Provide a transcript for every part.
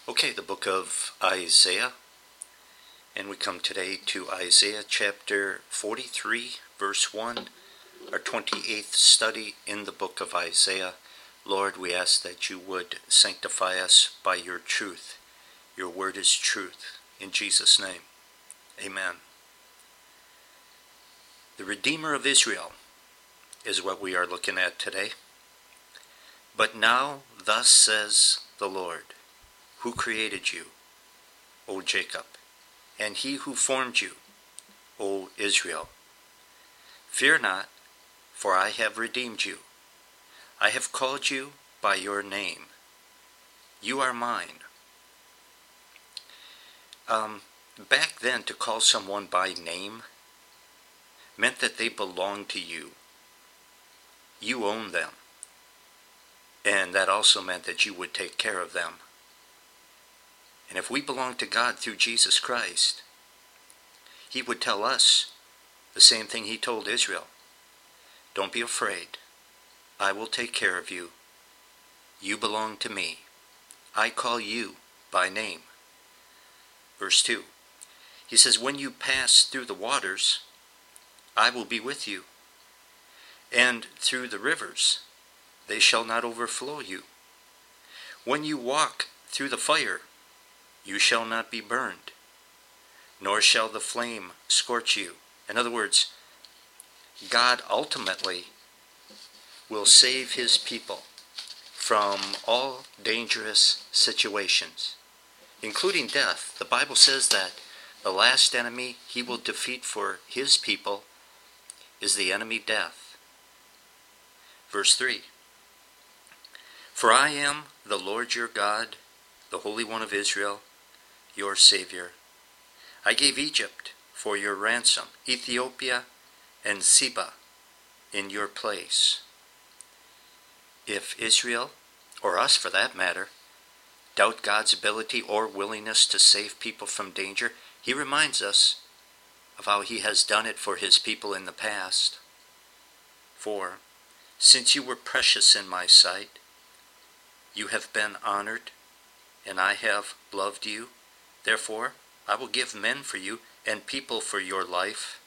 Okay, the book of Isaiah, and we come today to Isaiah chapter 43, verse 1, our 28th study in the book of Isaiah. Lord, we ask that you would sanctify us by your truth. Your word is truth. In Jesus' name, amen. The Redeemer of Israel is what we are looking at today. But now, thus says the Lord, who created you, O Jacob, and he who formed you, O Israel. Fear not, for I have redeemed you. I have called you by your name. You are mine. Back then, to call someone by name meant that they belonged to you. You owned them. And that also meant that you would take care of them. And if we belong to God through Jesus Christ, he would tell us the same thing he told Israel. Don't be afraid. I will take care of you. You belong to me. I call you by name. Verse 2. He says, when you pass through the waters, I will be with you. And through the rivers, they shall not overflow you. When you walk through the fire, you shall not be burned, nor shall the flame scorch you. In other words, God ultimately will save his people from all dangerous situations, including death. The Bible says that the last enemy he will defeat for his people is the enemy death. Verse 3. For I am the Lord your God, the Holy One of Israel, your Savior. I gave Egypt for your ransom, Ethiopia and Seba in your place. If Israel, or us for that matter, doubt God's ability or willingness to save people from danger, he reminds us of how he has done it for his people in the past. For, since you were precious in my sight, you have been honored, and I have loved you. Therefore, I will give men for you and people for your life.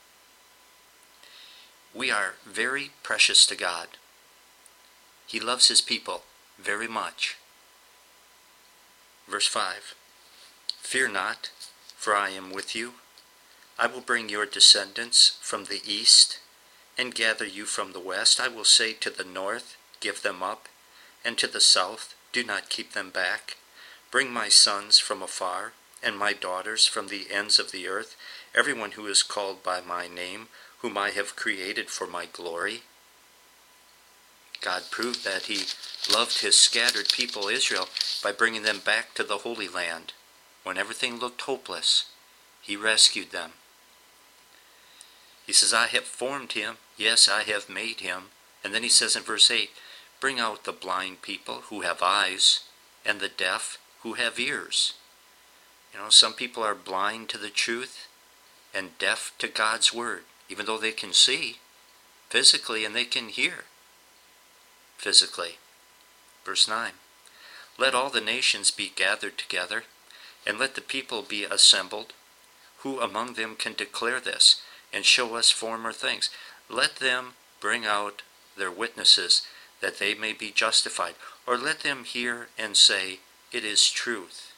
We are very precious to God. He loves his people very much. Verse 5. Fear not, for I am with you. I will bring your descendants from the east and gather you from the west. I will say to the north, give them up, and to the south, do not keep them back. Bring my sons from afar, and my daughters from the ends of the earth, everyone who is called by my name, whom I have created for my glory. God proved that he loved his scattered people Israel by bringing them back to the Holy Land. When everything looked hopeless, he rescued them. He says, I have formed him. Yes, I have made him. And then he says in verse 8, bring out the blind people who have eyes, and the deaf who have ears. You know, some people are blind to the truth and deaf to God's word, even though they can see physically and they can hear physically. Verse 9, let all the nations be gathered together, and let the people be assembled. Who among them can declare this and show us former things? Let them bring out their witnesses, that they may be justified. Or let them hear and say, it is truth.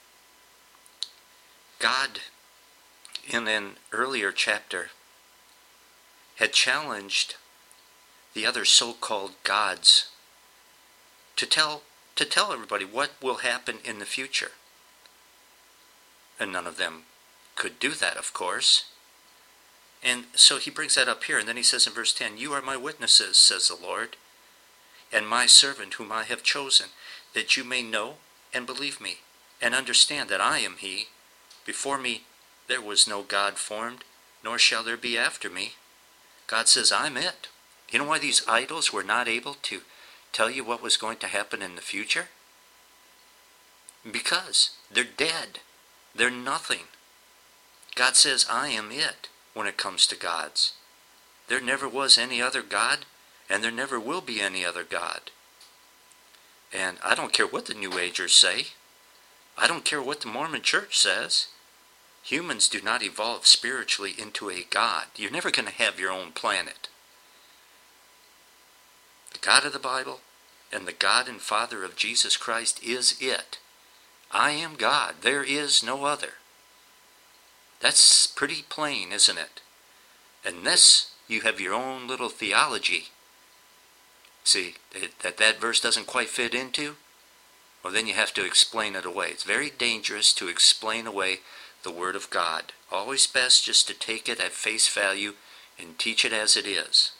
God, in an earlier chapter, had challenged the other so-called gods to tell everybody what will happen in the future. And none of them could do that, of course. And so he brings that up here, and then he says in verse 10, you are my witnesses, says the Lord, and my servant whom I have chosen, that you may know and believe me, and understand that I am he. Before me there was no God formed, nor shall there be after me. God says, I'm it. You know why these idols were not able to tell you what was going to happen in the future? Because they're dead. They're nothing. God says, I am it when it comes to gods. There never was any other God, and there never will be any other God. And I don't care what the New Agers say. I don't care what the Mormon church says. Humans do not evolve spiritually into a God. You're never going to have your own planet. The God of the Bible and the God and Father of Jesus Christ is it. I am God. There is no other. That's pretty plain, isn't it? Unless you have your own little theology, see, that verse doesn't quite fit into, well, then you have to explain it away. It's very dangerous to explain away the Word of God. Always best just to take it at face value and teach it as it is.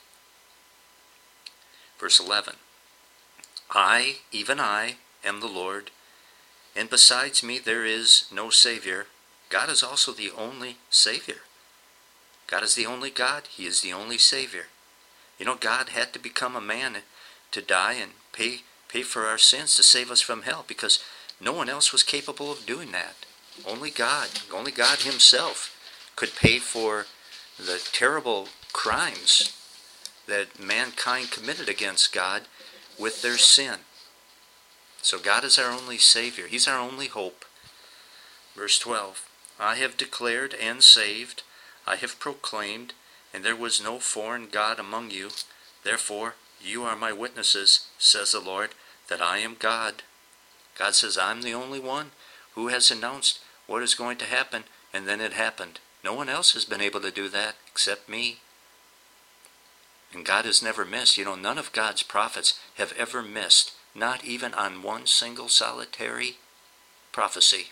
Verse 11. I, even I, am the Lord, and besides me there is no Savior. God is also the only Savior. God is the only God. He is the only Savior. You know, God had to become a man to die and pay for our sins to save us from hell, because no one else was capable of doing that. Only God himself could pay for the terrible crimes that mankind committed against God with their sin. So God is our only Savior. He's our only hope. Verse 12. I have declared and saved, I have proclaimed, and there was no foreign God among you. Therefore, you are my witnesses, says the Lord, that I am God. God says, I'm the only one who has announced what is going to happen, and then it happened. No one else has been able to do that except me. And God has never missed. You know, none of God's prophets have ever missed, not even on one single solitary prophecy.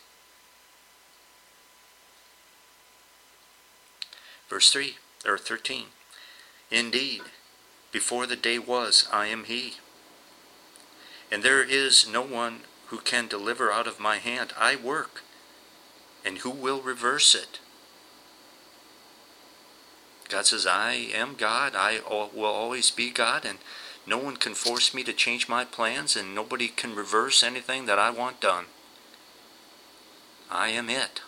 Verse 13. Indeed, before the day was, I am he. And there is no one who can deliver out of my hand. I work, and who will reverse it? God says, I am God. I will always be God, and no one can force me to change my plans, and nobody can reverse anything that I want done. I am it.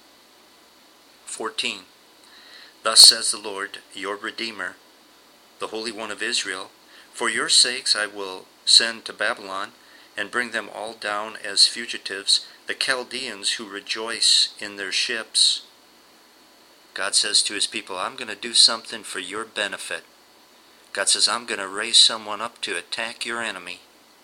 14. Thus says the Lord, your Redeemer, the Holy One of Israel, for your sakes I will send to Babylon, and bring them all down as fugitives, the Chaldeans who rejoice in their ships. God says to his people, I'm going to do something for your benefit. God says, I'm going to raise someone up to attack your enemy.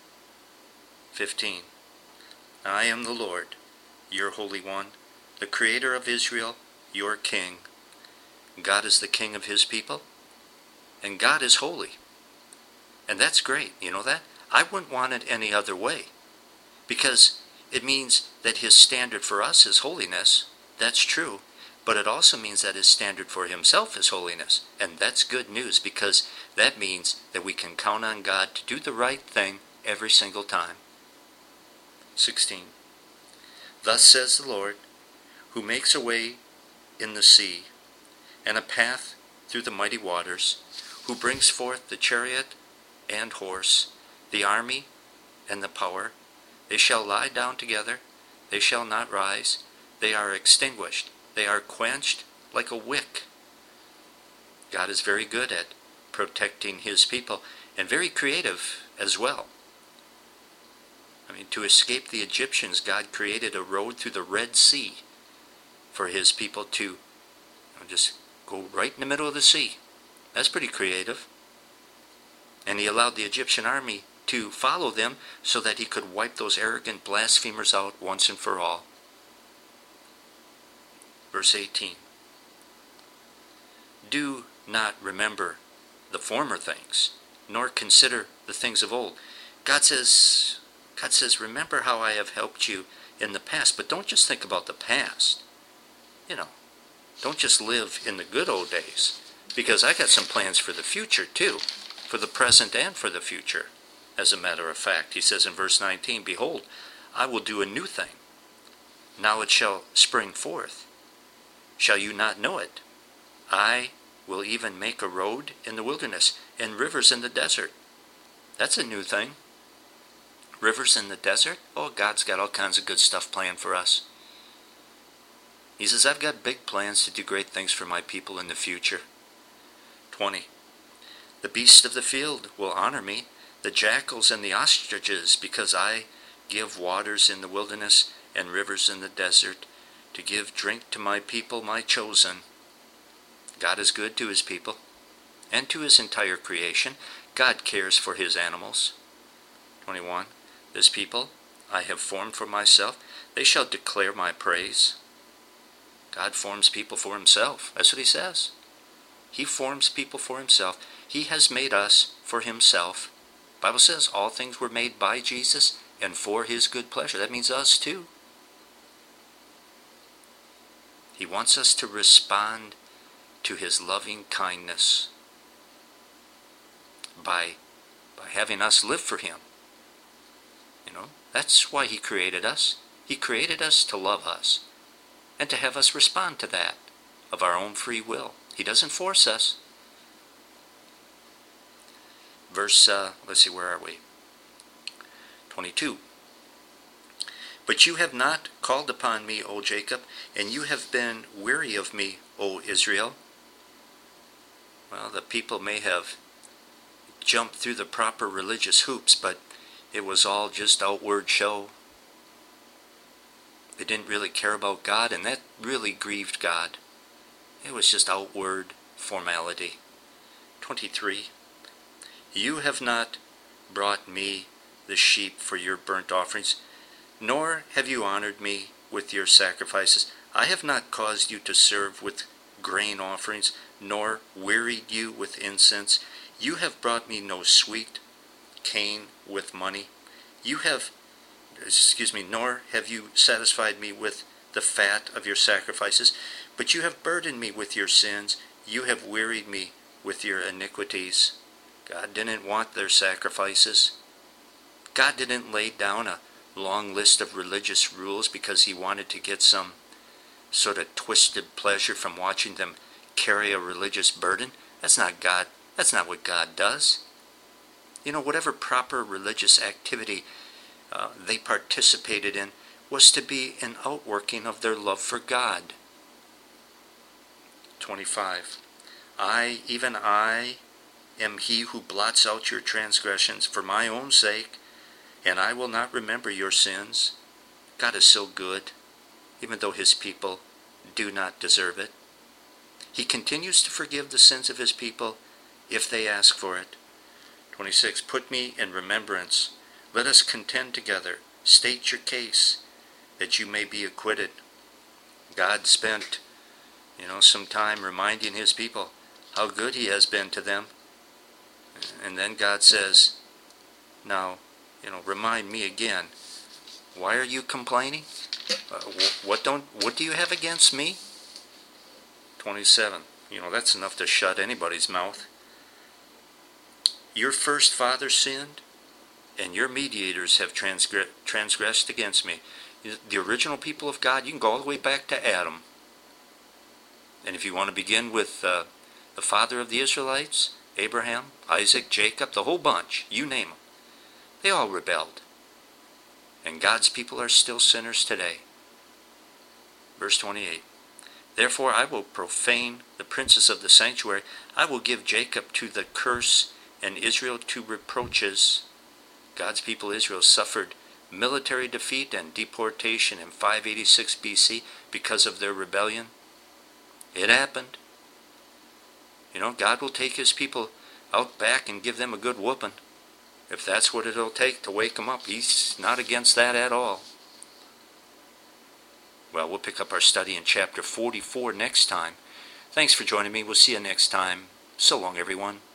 15. I am the Lord, your Holy One, the Creator of Israel, your King. God is the King of his people, and God is holy. And that's great, you know that? I wouldn't want it any other way, because it means that his standard for us is holiness. That's true. But it also means that his standard for himself is holiness. And that's good news, because that means that we can count on God to do the right thing every single time. 16. Thus says the Lord, who makes a way in the sea, and a path through the mighty waters, who brings forth the chariot and horse, the army and the power. They shall lie down together, they shall not rise, they are extinguished, they are quenched like a wick. God is very good at protecting his people, and very creative as well. I mean, to escape the Egyptians, God created a road through the Red Sea for his people to just go right in the middle of the sea. That's pretty creative. And he allowed the Egyptian army to follow them so that he could wipe those arrogant blasphemers out once and for all. Verse 18. Do not remember the former things, nor consider the things of old. God says, remember how I have helped you in the past, but don't just think about the past. You know, don't just live in the good old days, because I got some plans for the future too, for the present and for the future. As a matter of fact, he says in verse 19, behold, I will do a new thing. Now it shall spring forth. Shall you not know it? I will even make a road in the wilderness and rivers in the desert. That's a new thing. Rivers in the desert? Oh, God's got all kinds of good stuff planned for us. He says, I've got big plans to do great things for my people in the future. 20. The beasts of the field will honor me, the jackals and the ostriches, because I give waters in the wilderness and rivers in the desert, to give drink to my people, my chosen. God is good to his people and to his entire creation. God cares for his animals. 21. This people I have formed for myself. They shall declare my praise. God forms people for himself. That's what he says. He forms people for himself. He has made us for himself. The Bible says all things were made by Jesus and for his good pleasure. That means us too. He wants us to respond to his loving kindness by having us live for him. That's why he created us. He created us to love us and to have us respond to that of our own free will. He doesn't force us. Verse, let's see, where are we? 22. But you have not called upon me, O Jacob, and you have been weary of me, O Israel. Well, the people may have jumped through the proper religious hoops, but it was all just outward show. They didn't really care about God, and that really grieved God. It was just outward formality. 23. You have not brought me the sheep for your burnt offerings, nor have you honored me with your sacrifices. I have not caused you to serve with grain offerings, nor wearied you with incense. You have brought me no sweet cane with money. Nor have you satisfied me with the fat of your sacrifices, but you have burdened me with your sins. You have wearied me with your iniquities. God didn't want their sacrifices. God didn't lay down a long list of religious rules because he wanted to get some sort of twisted pleasure from watching them carry a religious burden. That's not God. That's not what God does. Whatever proper religious activity they participated in was to be an outworking of their love for God. 25. Even I, am he who blots out your transgressions for my own sake, and I will not remember your sins. God is so good, even though his people do not deserve it. He continues to forgive the sins of his people if they ask for it. 26. Put me in remembrance. Let us contend together. State your case, that you may be acquitted. God spent, some time reminding his people how good he has been to them. And then God says, now, remind me again. Why are you complaining? What do you have against me? 27. That's enough to shut anybody's mouth. Your first father sinned, and your mediators have transgressed against me. The original people of God, you can go all the way back to Adam. And if you want to begin with the father of the Israelites, Abraham, Isaac, Jacob, the whole bunch, you name them, they all rebelled. And God's people are still sinners today. Verse 28. Therefore I will profane the princes of the sanctuary. I will give Jacob to the curse and Israel to reproaches. God's people Israel suffered military defeat and deportation in 586 BC because of their rebellion. It happened. God will take his people out back and give them a good whooping. If that's what it'll take to wake them up, he's not against that at all. Well, we'll pick up our study in chapter 44 next time. Thanks for joining me. We'll see you next time. So long, everyone.